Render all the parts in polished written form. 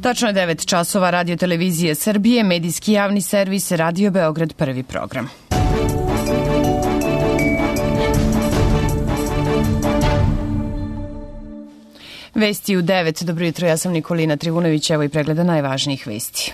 Tačno je 9 časova. Radio televizije Srbije, medijski javni servis Radio Beograd, prvi program. Vesti u 9. Dobro jutro, ja sam Nikolina Trivunović, evo i pregleda najvažnijih vesti.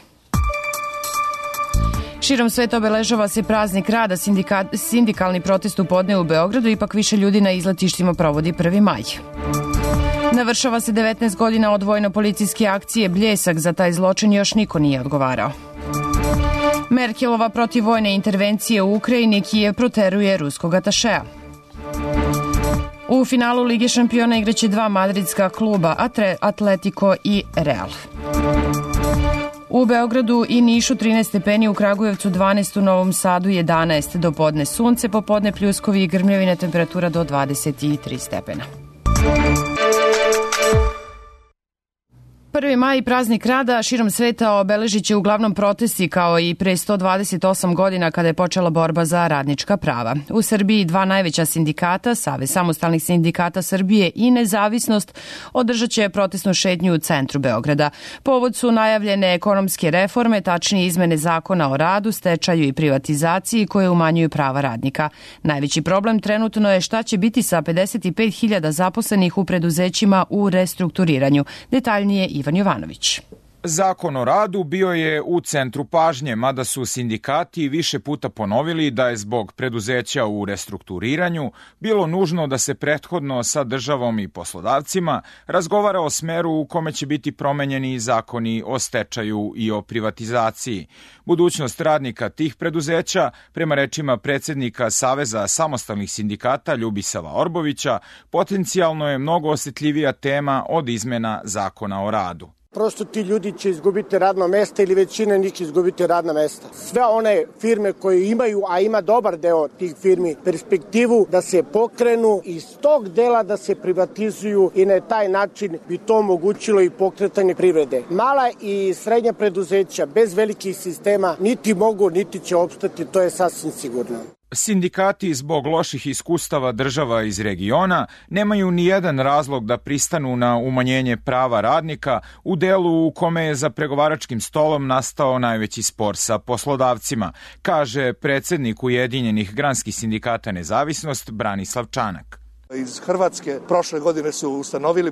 Širom sveta obeležava se praznik rada, sindikalni protest u podne u Beogradu, ipak više ljudi na izletištima provodi 1. maj. Navršava se 19 godina od vojno-policijske akcije Bljesak, za taj zločin još niko nije odgovarao. Merkelova protiv vojne intervencije u Ukrajini, Kijev proteruje ruskog atašeja. U finalu Lige šampiona igraće 2 madridska kluba, Atletico i Real. U Beogradu i Nišu 13 stepeni, u Kragujevcu 12, u Novom Sadu 11, do podne sunce, popodne pljuskovi i grmljavine, temperatura do 23 stepena. 1. maj, praznik rada, širom sveta obeležit će uglavnom protesti kao i pre 128 godina kada je počela borba za radnička prava. U Srbiji 2 najveća sindikata, Savez samostalnih sindikata Srbije i Nezavisnost, održat će protestnu šetnju u centru Beograda. Povod su najavljene ekonomske reforme, tačnije izmene zakona o radu, stečaju i privatizaciji koje umanjuju prava radnika. Najveći problem trenutno je šta će biti sa 55.000 zaposlenih u preduzećima u restrukturiranju. Detaljnije Ivan Jovanović. Zakon o radu bio je u centru pažnje, mada su sindikati više puta ponovili da je zbog preduzeća u restrukturiranju bilo nužno da se prethodno sa državom i poslodavcima razgovara o smeru u kome će biti promenjeni zakoni o stečaju i o privatizaciji. Budućnost radnika tih preduzeća, prema rečima predsednika Saveza samostalnih sindikata Ljubisava Orbovića, potencijalno je mnogo osjetljivija tema od izmena zakona o radu. Prosto ti ljudi će izgubiti radno mesta ili većina njih će izgubiti radna mesta. Sve one firme koje imaju, a ima dobar deo tih firmi, perspektivu da se pokrenu iz tog dela da se privatizuju i na taj način bi to omogućilo i pokretanje privrede. Mala i srednja preduzeća bez velikih sistema niti mogu, niti će opstati, to je sasvim sigurno. Sindikati zbog loših iskustava država iz regiona nemaju ni jedan razlog da pristanu na umanjenje prava radnika u delu u kome je za pregovaračkim stolom nastao najveći spor sa poslodavcima, kaže predsednik Ujedinjenih granskih sindikata Nezavisnost Branislav Čanak. Iz Hrvatske prošle godine su ustanovili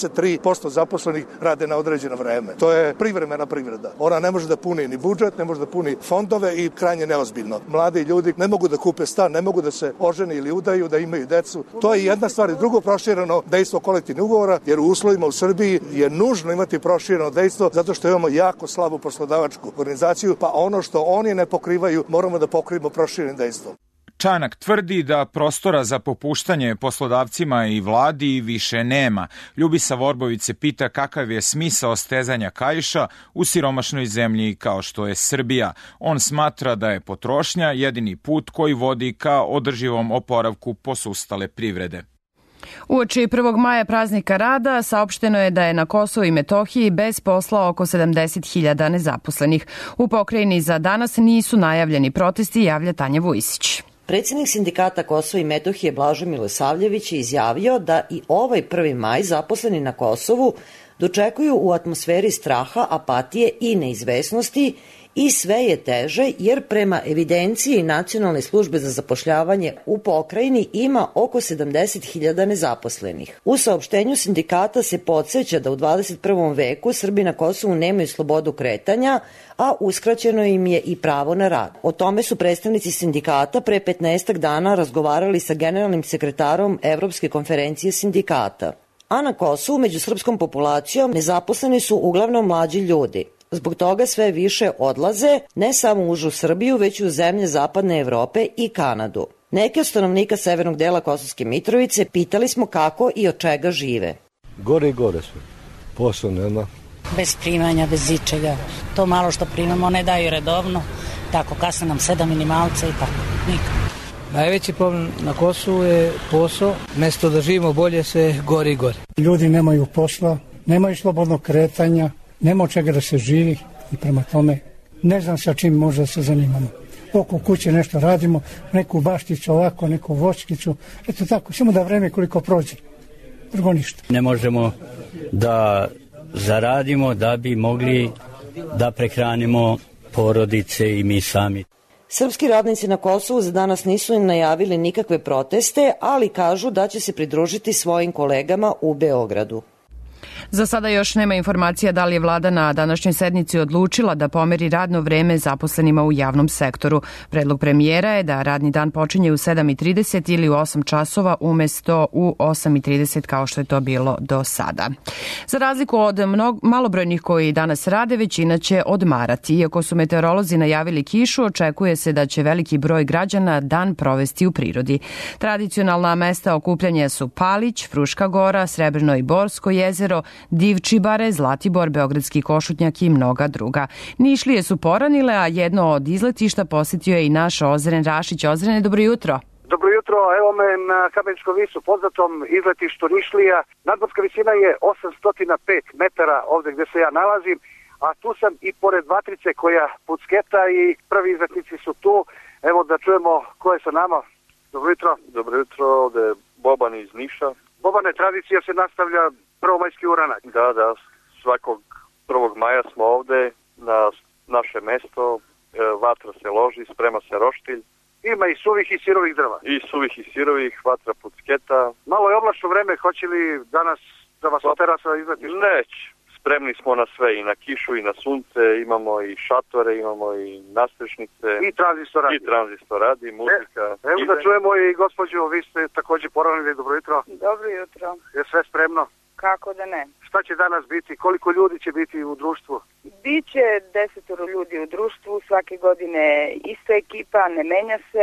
93% zaposlenih rade na određeno vreme. To je privremena privreda. Ona ne može da puni ni budžet, ne može da puni fondove i krajnje neozbiljno. Mladi ljudi ne mogu da kupe stan, ne mogu da se ožene ili udaju, da imaju decu. To je jedna stvar. Drugo, prošireno dejstvo kolektivnih ugovora, jer u uslovima u Srbiji je nužno imati prošireno dejstvo zato što imamo jako slabu poslodavačku organizaciju, pa ono što oni ne pokrivaju moramo da pokrijemo proširenim dejstvom. Čanak tvrdi da prostora za popuštanje poslodavcima i vladi više nema. Ljubisav Orbović se pita kakav je smisao stezanja kaiša u siromašnoj zemlji kao što je Srbija. On smatra da je potrošnja jedini put koji vodi ka održivom oporavku posustale privrede. Uoči 1. maja, praznika rada, saopšteno je da je na Kosovu i Metohiji bez posla oko 70.000 nezaposlenih. U pokrajini za danas nisu najavljeni protesti, javlja Tanja Vujisić. Predsjednik sindikata Kosova i Metohije Blažo Milosavljević je izjavio da i ovaj 1. maj zaposleni na Kosovu dočekuju u atmosferi straha, apatije i neizvesnosti i sve je teže jer prema evidenciji Nacionalne službe za zapošljavanje u pokrajini ima oko 70.000 nezaposlenih. U saopštenju sindikata se podsjeća da u 21. veku Srbi na Kosovu nemaju slobodu kretanja, a uskraćeno im je i pravo na rad. O tome su predstavnici sindikata pre 15 dana razgovarali sa generalnim sekretarom Evropske konferencije sindikata. A na Kosovu među srpskom populacijom nezaposleni su uglavnom mlađi ljudi. Zbog toga sve više odlaze ne samo u užu Srbiju, već i u zemlje zapadne Evrope i Kanadu. Neke od stanovnika severnog dela Kosovske Mitrovice pitali smo kako i od čega žive. Gore i gore sve. Posao nema. Bez primanja, bez ičega. To malo što primamo ne daju redovno. Tako, kasno nam 7 minimalca i tako. Nikad. Najveći problem na Kosovu je posao. Mesto da živimo bolje se gori i gori. Ljudi nemaju posla, nemaju slobodnog kretanja, nema od čega da se živi i prema tome ne znam sa čim možda se zanimamo. Oko kuće nešto radimo, neku bašticu ovako, neku voćkicu, eto tako, samo da vreme koliko prođe, drugo ništa. Ne možemo da zaradimo da bi mogli da prehranimo porodice i mi sami. Srpski radnici na Kosovu za danas nisu im najavili nikakve proteste, ali kažu da će se pridružiti svojim kolegama u Beogradu. Za sada još nema informacija da li je vlada na današnjoj sednici odlučila da pomeri radno vreme zaposlenima u javnom sektoru. Predlog premijera je da radni dan počinje u 7:30 ili u 8 časova umesto u 8:30 kao što je to bilo do sada. Za razliku od malobrojnih koji danas rade, većina će odmarati. Iako su meteorolozi najavili kišu, očekuje se da će veliki broj građana dan provesti u prirodi. Tradicionalna mesta okupljanja su Palić, Fruška Gora, Srebrno i Borsko jezero, Divčibare, Zlatibor, Beogradski Košutnjak i mnoga druga. Nišlije su poranile, a jedno od izletišta posjetio je i naš Ozren Rašić. Ozrene, dobro jutro. Dobro jutro, evo me na Kameničkom visu, poznatom izletištu Nišlija. Nadmorska visina je 805 metara ovde gde se ja nalazim, a tu sam i pored vatrice koja pucketa i prvi izletnici su tu. Evo da čujemo ko je sa nama. Dobro jutro. Dobro jutro, ovde je Boban iz Niša. Bobane, tradicija se nastavlja prvomajski uranak. Da, svakog 1. maja smo ovde na naše mesto, vatra se loži, sprema se roštilj. Ima i suvih i sirovih drva. I suvih i sirovih, vatra pucketa. Malo je oblačno vreme, hoće li danas da vas otera sa izletišta? Neće. Spremni smo na sve, i na kišu, i na sunce, imamo i šatore, imamo i nastrešnice. I tranzistor radi. I tranzistor radi, muzika. Evo da čujemo i gospođu, vi ste također poranili, dobro jutro. Dobro jutro. Je sve spremno? Kako da ne. Šta će danas biti? Koliko ljudi će biti u društvu? Biće 10 ljudi u društvu, svake godine ista ekipa, ne menja se.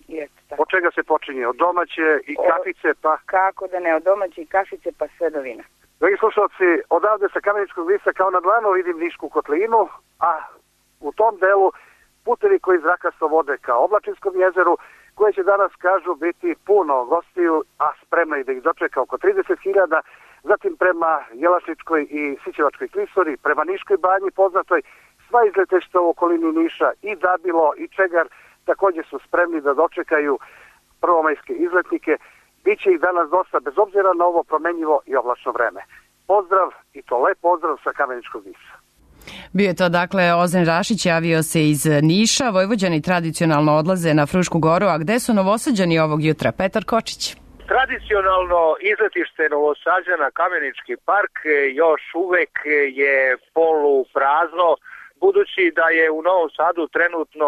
Od čega se počinje? Od domaće i kafice pa? Kako da ne, od domaće i kafice pa sve do vina. Dragi slušalci, odavde sa Kameničkog visa kao na dlanu vidim Nišku kotlinu, a u tom delu putevi koji zrakasto vode ka Oblačinskom jezeru, koje će danas, kažu, biti puno gostiju, a spremno i da ih dočeka oko 30.000, zatim prema Jelačičkoj i Sićevačkoj klisuri, prema Niškoj banji poznatoj, sva izletešta u okolini Niša i Dabilo i Čegar također su spremni da dočekaju prvomajske izletnike. Biće ih danas dosta, bez obzira na ovo promenjivo i oblačno vreme. Pozdrav, i to lep pozdrav sa Kameničkog visa. Bio je to dakle Ozren Rašić, javio se iz Niša. Vojvođani tradicionalno odlaze na Frušku Goru, a gde su Novosađani ovog jutra? Petar Kočić. Tradicionalno izletište Novosađana, Kamenički park, još uvek je poluprazno, budući da je u Novom Sadu trenutno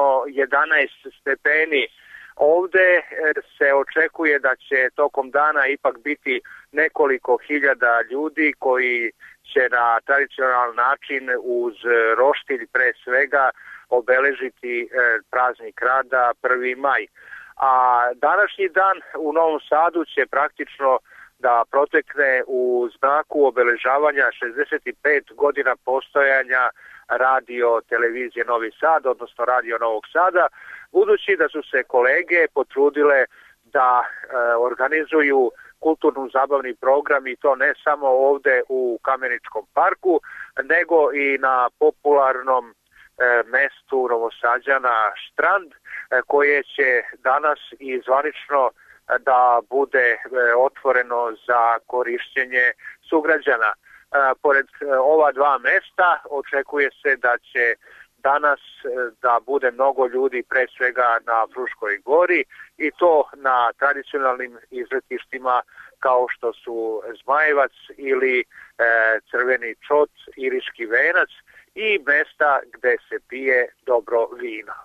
11 stepeni. Ovde se očekuje da će tokom dana ipak biti nekoliko hiljada ljudi koji će na tradicionalan način uz roštilj pre svega obeležiti praznik rada 1. maj. A današnji dan u Novom Sadu će praktično da protekne u znaku obeležavanja 65 godina postojanja radio televizije Novi Sad, odnosno radio Novog Sada, budući da su se kolege potrudile da organizuju kulturno-zabavni program, i to ne samo ovde u Kameničkom parku, nego i na popularnom mestu Novosađana Štrand, koje će danas i zvanično da bude otvoreno za korišćenje sugrađana. Pored ova dva mesta očekuje se da će danas da bude mnogo ljudi pre svega na Fruškoj Gori, i to na tradicionalnim izletištima kao što su Zmajevac ili Crveni čot, Iriški venac i mesta gde se pije dobro vino.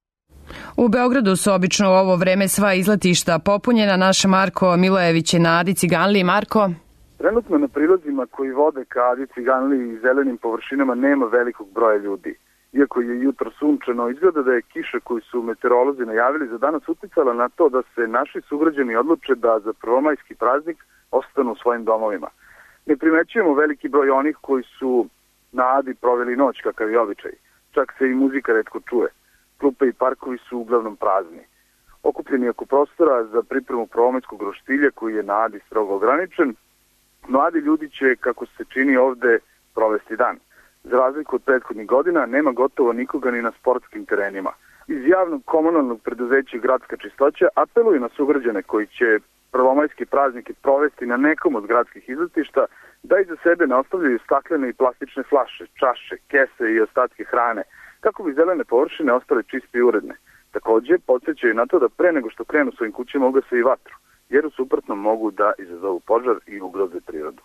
U Beogradu su obično u ovo vreme sva izletišta popunjena. Naš Marko Milojević je na Adi Ciganliji. Marko? Trenutno na prilazima koji vode ka Adi Ciganliji i zelenim površinama nema velikog broja ljudi. Iako je jutro sunčano, izgleda da je kiša koju su meteorolozi najavili za danas uticala na to da se naši sugrađani odluče da za prvomajski praznik ostanu u svojim domovima. Ne primećujemo veliki broj onih koji su na Adi proveli noć kakav je običaj. Čak se i muzika retko čuje. Klupe i parkovi su uglavnom prazni. Okupljeni oko prostora za pripremu prvomajskog roštilja koji je na Adi strogo ograničen, mladi ljudi će, kako se čini ovde, provesti dan. Za razliku od prethodnih godina, nema gotovo nikoga ni na sportskim terenima. Iz javnog komunalnog preduzeća Gradska čistoća apeluju na sugrađane koji će prvomajski praznik provesti na nekom od gradskih izletišta, da iza sebe ne ostavljaju staklene i plastične flaše, čaše, kese i ostatke hrane, kako bi zelene površine ostale čiste i uredne. Takođe, podsjećaju na to da pre nego što krenu svojim kućima ugase i vatru, jer u suprotnom mogu da izazovu požar i ugroze prirodu.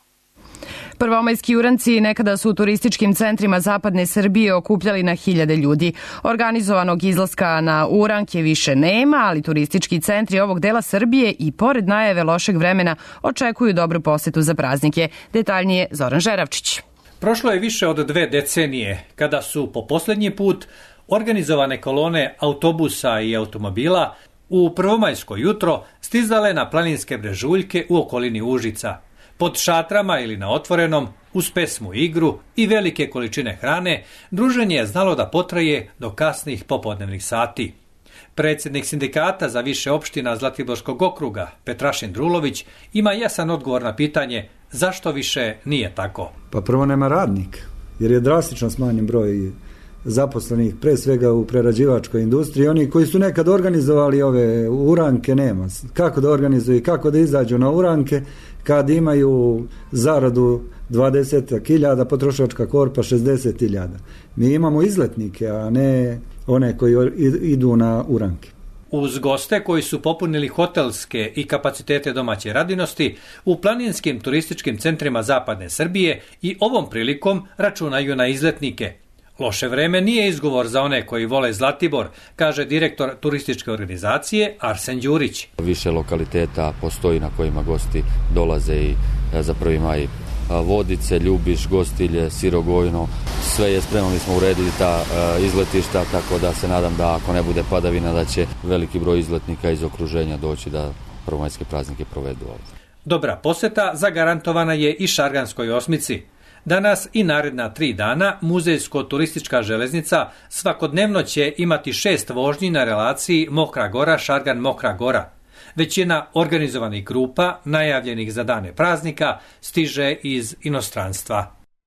Prvomajski uranci nekada su u turističkim centrima zapadne Srbije okupljali na hiljade ljudi. Organizovanog izlaska na uranke više nema, ali turistički centri ovog dela Srbije i pored najave lošeg vremena očekuju dobru posetu za praznike. Detaljnije Zoran Žeravčić. Prošlo je više od 2 decenije kada su po poslednji put organizovane kolone autobusa i automobila u prvomajsko jutro stizale na planinske brežuljke u okolini Užica. Pod šatrama ili na otvorenom, uz pesmu i igru i velike količine hrane, druženje je znalo da potraje do kasnih popodnevnih sati. Predsjednik sindikata za više opština Zlatiborskog okruga, Petrašin Drulović, ima jasan odgovor na pitanje zašto više nije tako. Pa prvo nema radnika, jer je drastično smanjen broj zaposlenih, pre svega u prerađivačkoj industriji. Oni koji su nekad organizovali ove uranke nema. Kako da organizuju i kako da izađu na uranke kad imaju zaradu 20.000, potrošačka korpa 60.000. Mi imamo izletnike, a ne one koji idu na uranke. Uz goste koji su popunili hotelske i kapacitete domaće radinosti, u planinskim turističkim centrima zapadne Srbije i ovom prilikom računaju na izletnike. Loše vreme nije izgovor za one koji vole Zlatibor, kaže direktor turističke organizacije Arsen Đurić. Više lokaliteta postoji na kojima gosti dolaze i za 1. maj. Vodice, Ljubiš, Gostilje, Sirogojno, sve je spremno, mi smo uredili ta izletišta, tako da se nadam da ako ne bude padavina da će veliki broj izletnika iz okruženja doći da prvomajske praznike provedu ovdje. Dobra poseta zagarantovana je i Šarganskoj osmici. Danas i naredna 3 dana muzejsko-turistička železnica svakodnevno će imati 6 vožnji na relaciji Mokra Gora, Šargan, Mokra Gora. Većina organizovanih grupa, najavljenih za dane praznika, stiže iz inostranstva.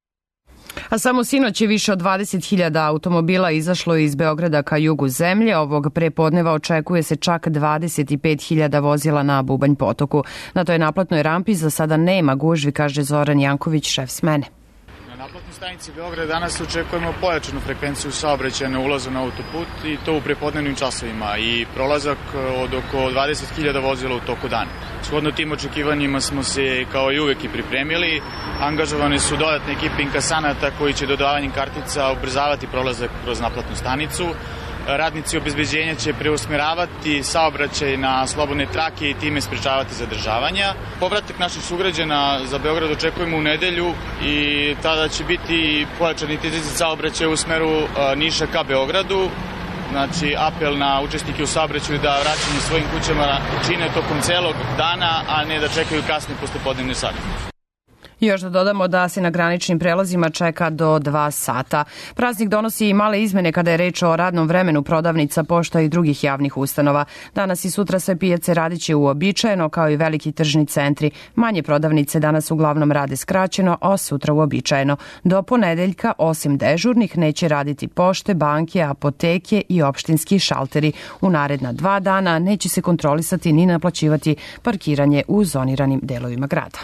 A samo sinoć je više od 20.000 automobila izašlo iz Beograda ka jugu zemlje. Ovog prepodneva očekuje se čak 25.000 vozila na Bubanj potoku. Na toj naplatnoj rampi za sada nema gužvi, kaže Zoran Janković, šef smene. Na naplatnoj stanici Beograda danas očekujemo pojačanu frekvenciju saobraćaja na ulazu na autoput i to u prepodnevnim časovima i prolazak od oko 20.000 vozila u toku dana. Shodno tim očekivanjima smo se kao i uvek i pripremili. Angažovane su dodatne ekipe inkasanata koji će dodavanjem kartica ubrzavati prolazak kroz naplatnu stanicu. Radnici obezbeđenja će preusmeravati saobraćaj na slobodne trake i time sprečavati zadržavanja. Povratak naših sugrađana za Beograd očekujemo u nedelju i tada će biti pojačan intenzitet saobraćaja u smeru Niša ka Beogradu. Znači, apel na učesnike u saobraćaju da vraćanje svojim kućama čine tokom celog dana, a ne da čekaju kasne poslepodnevne sate. Još da dodamo da se na graničnim prelazima čeka do 2 sata. Praznik donosi i male izmene kada je reč o radnom vremenu prodavnica, pošta i drugih javnih ustanova. Danas i sutra sve pijace radiće uobičajeno kao i veliki tržni centri. Manje prodavnice danas uglavnom rade skraćeno, a sutra uobičajeno. Do ponedeljka, osim dežurnih, neće raditi pošte, banke, apoteke i opštinski šalteri. U naredna 2 dana neće se kontrolisati ni naplaćivati parkiranje u zoniranim delovima grada.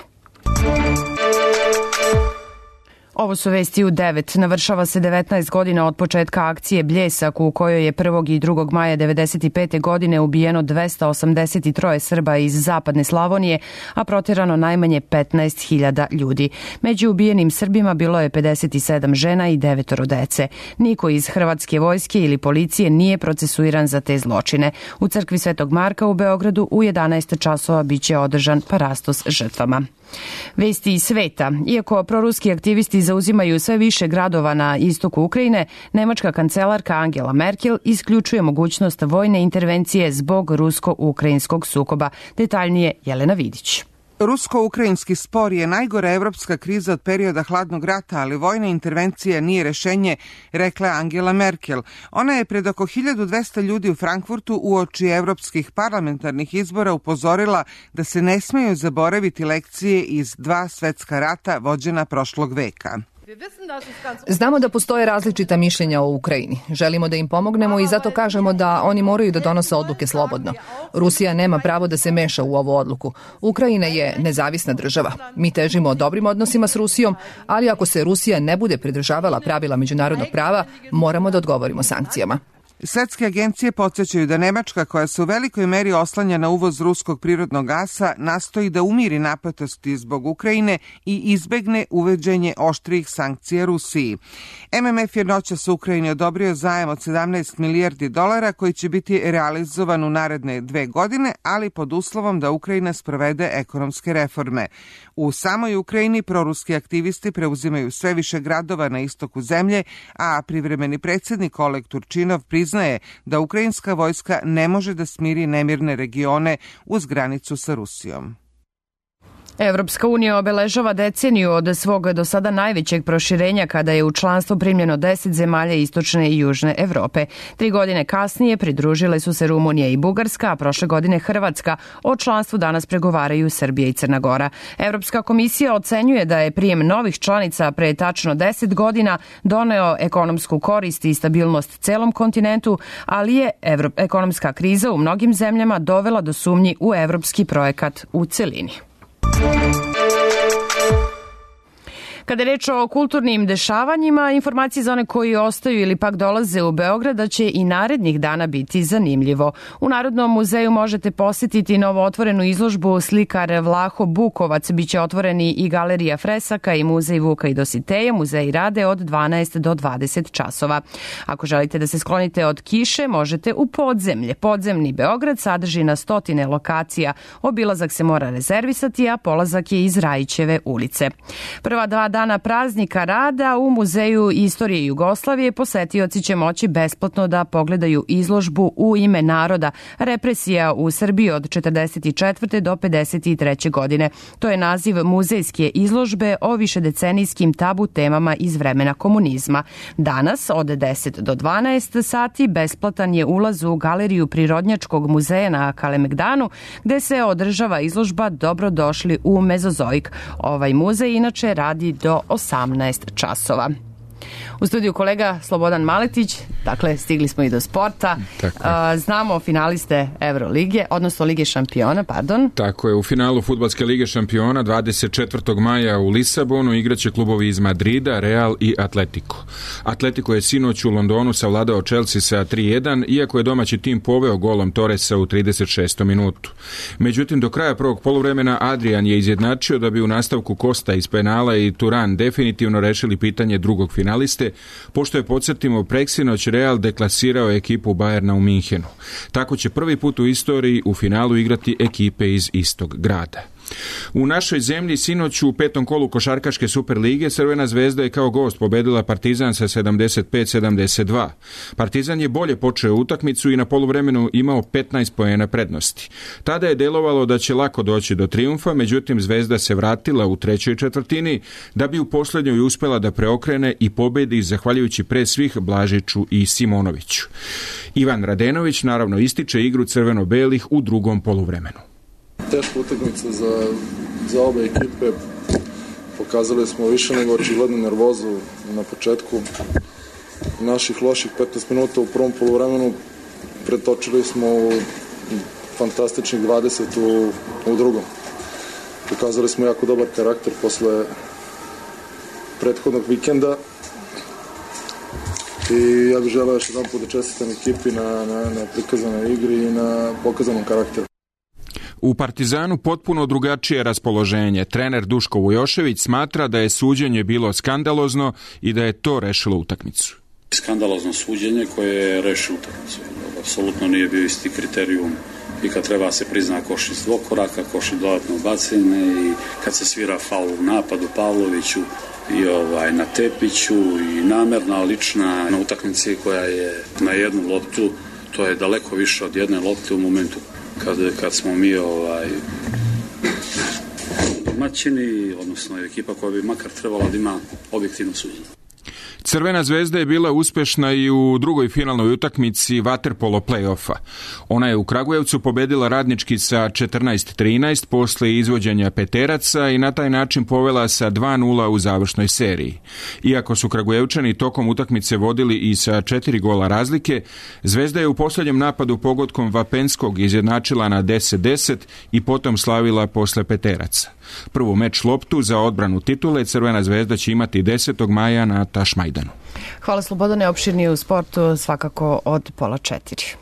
Ovo su vesti u 9. Navršava se 19 godina od početka akcije Bljesak u kojoj je 1. i 2. maja 1995. godine ubijeno 283 Srba iz zapadne Slavonije, a proterano najmanje 15.000 ljudi. Među ubijenim Srbima bilo je 57 žena i 9 dece. Niko iz Hrvatske vojske ili policije nije procesuiran za te zločine. U crkvi Svetog Marka u Beogradu u 11 časova biće održan parastos žrtvama. Vesti iz sveta. Iako proruski aktivisti zauzimaju sve više gradova na istoku Ukrajine, nemačka kancelarka Angela Merkel isključuje mogućnost vojne intervencije zbog rusko-ukrajinskog sukoba. Detaljnije Jelena Vidić. Rusko-ukrajinski spor je najgora evropska kriza od perioda hladnog rata, ali vojna intervencija nije rešenje, rekla je Angela Merkel. Ona je pred oko 1200 ljudi u Frankfurtu uoči evropskih parlamentarnih izbora upozorila da se ne smeju zaboraviti lekcije iz 2 svetska rata vođena prošlog veka. Znamo da postoje različita mišljenja o Ukrajini. Želimo da im pomognemo i zato kažemo da oni moraju da donose odluke slobodno. Rusija nema pravo da se meša u ovu odluku. Ukrajina je nezavisna država. Mi težimo dobrim odnosima s Rusijom, ali ako se Rusija ne bude pridržavala pravila međunarodnog prava, moramo da odgovorimo sankcijama. Svetske agencije podsjećaju da Nemačka, koja se u velikoj meri oslanja na uvoz ruskog prirodnog gasa, nastoji da umiri napetosti zbog Ukrajine i izbegne uvođenje oštrijih sankcija Rusiji. MMF je noćas u Ukrajini odobrio zajam od 17 milijardi dolara koji će biti realizovan u naredne 2 godine, ali pod uslovom da Ukrajina sprovede ekonomske reforme. U samoj Ukrajini proruski aktivisti preuzimaju sve više gradova na istoku zemlje, a privremeni predsjednik Oleg Turčinov priznaje da ukrajinska vojska ne može da smiri nemirne regione uz granicu sa Rusijom. Evropska unija obeležava deceniju od svog do sada najvećeg proširenja kada je u članstvo primljeno 10 zemalja istočne i južne Evrope. 3 godine kasnije pridružile su se Rumunija i Bugarska, a prošle godine Hrvatska. O članstvu danas pregovaraju Srbija i Crna Gora. Evropska komisija ocenjuje da je prijem novih članica pre tačno 10 godina doneo ekonomsku korist i stabilnost celom kontinentu, ali je ekonomska kriza u mnogim zemljama dovela do sumnji u evropski projekat u celini. Kada je reč o kulturnim dešavanjima, informacije za one koji ostaju ili pak dolaze u Beograd da će i narednih dana biti zanimljivo. U Narodnom muzeju možete posjetiti novo otvorenu izložbu slikar Vlaho Bukovac. Biće otvoreni i galerija fresaka i muzej Vuka i Dositeja. Muzeji rade od 12 do 20 časova. Ako želite da se sklonite od kiše, možete u podzemlje. Podzemni Beograd sadrži na 100 lokacija. Obilazak se mora rezervisati, a polazak je iz Rajićeve ulice. Prva 2 dana praznika rada u Muzeju istorije Jugoslavije posetioci će moći besplatno da pogledaju izložbu U ime naroda, represija u Srbiji od 44. do 53. godine. To je naziv muzejske izložbe o višedecenijskim tabu temama iz vremena komunizma. Danas od 10 do 12 sati besplatan je ulaz u galeriju Prirodnjačkog muzeja na Kalemegdanu, gde se održava izložba Dobrodošli u Mezozoik. Ovaj muzej inače radi do 18 časova. U studiju kolega Slobodan Maletić, dakle stigli smo i do sporta. Znamo finaliste Evrolige, odnosno Lige šampiona, pardon. Tako je, u finalu Fudbalske lige šampiona 24. maja u Lisabonu igraće klubovi iz Madrida, Real i Atletico. Atletico je sinoć u Londonu savladao Chelsea sa 3-1, iako je domaći tim poveo golom Torresa u 36. minutu. Međutim, do kraja prvog poluvremena Adrian je izjednačio da bi u nastavku Costa iz penala i Turan definitivno rešili pitanje drugog finaliste, pošto je, podsjetimo, preksinoć Real deklasirao ekipu Bayerna u Minhenu. Tako će prvi put u istoriji u finalu igrati ekipe iz istog grada. U našoj zemlji sinoć u 5. kolu košarkaške Superlige Crvena zvezda je kao gost pobedila Partizan sa 75-72. Partizan je bolje počeo utakmicu i na poluvremenu imao 15 poena prednosti. Tada je delovalo da će lako doći do trijumfa, međutim Zvezda se vratila u trećoj četvrtini da bi u posljednjoj uspela da preokrene i pobedi zahvaljujući pre svih Blažiću i Simonoviću. Ivan Radenović naravno ističe igru crveno-belih u drugom poluvremenu. Teška utakmica za obe ekipe. Pokazali smo više nego očiglednu nervozu na početku. Naših loših 15 minuta u prvom poluvremenu pretočili smo u fantastičnih 20 u drugom. Pokazali smo jako dobar karakter posle prethodnog vikenda i ja bih želeo još jedan put da čestitam ekipi na prikazanoj igri i na pokazanom karakteru. U Partizanu potpuno drugačije raspoloženje. Trener Duško Vujošević smatra da je suđenje bilo skandalozno i da je to rešilo utakmicu. Skandalozno suđenje koje je rešilo utakmicu. Apsolutno nije bio isti kriterijum i kad treba se prizna koš iz dvokoraka, koš iz dodatno bacine i kad se svira faul u napadu Pavloviću i na Tepiću i namerna lična na utakmici koja je na jednu loptu, to je daleko više od jedne lopte u momentu kad smo mi domaćini, odnosno ekipa koja bi makar trebala da ima objektivno suđenje. Crvena zvezda je bila uspešna i u drugoj finalnoj utakmici vaterpolo play-offa. Ona je u Kragujevcu pobedila Radnički sa 14-13 posle izvođenja peteraca i na taj način povela sa 2-0 u završnoj seriji. Iako su Kragujevčani tokom utakmice vodili i sa 4 gola razlike, Zvezda je u posljednjem napadu pogodkom Vapenskog izjednačila na 10-10 i potom slavila posle peteraca. Prvu meč loptu za odbranu titule Crvena zvezda će imati 10. maja na Tašmajdanu. Hvala Slobodane, opširnije u sportu svakako od 3:30.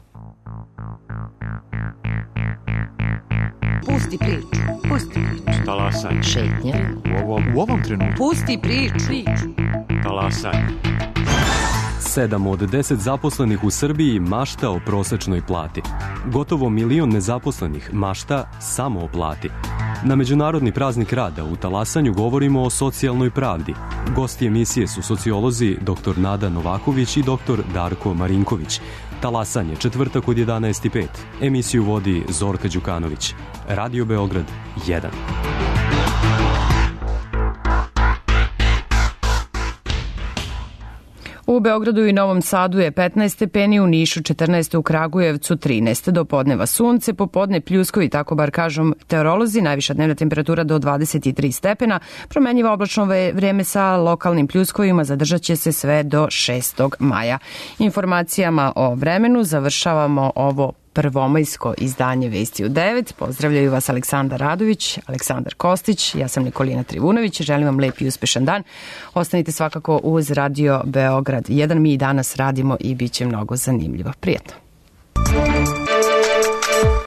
Pusti priču, pusti priču. Talasaj. Šetnja. U ovom trenutku. Pusti priču. Talasaj. 7 od 10 zaposlenih u Srbiji mašta o prosečnoj plati. Gotovo 1 milion nezaposlenih mašta samo o plati. Na Međunarodni praznik rada u Talasanju govorimo o socijalnoj pravdi. Gosti emisije su sociolozi dr. Nada Novaković i dr. Darko Marinković. Talasanje, četvrtak od 11:05. Emisiju vodi Zorka Đukanović. Radio Beograd 1. U Beogradu i Novom Sadu je 15 stepeni, u Nišu 14, u Kragujevcu 13. Do podneva sunce, popodne pljuskovi, tako bar kažu meteorolozi, najviša dnevna temperatura do 23 stepena, promenjiva oblačno vreme sa lokalnim pljuskovima zadržat će se sve do 6. maja. Informacijama o vremenu završavamo ovo prvomajsko izdanje Vesti u 9. Pozdravljaju vas Aleksandar Radović, Aleksandar Kostić, ja sam Nikolina Trivunović. Želim vam lep i uspešan dan. Ostanite svakako uz Radio Beograd 1. Mi i danas radimo i bit će mnogo zanimljivo. Prijetno.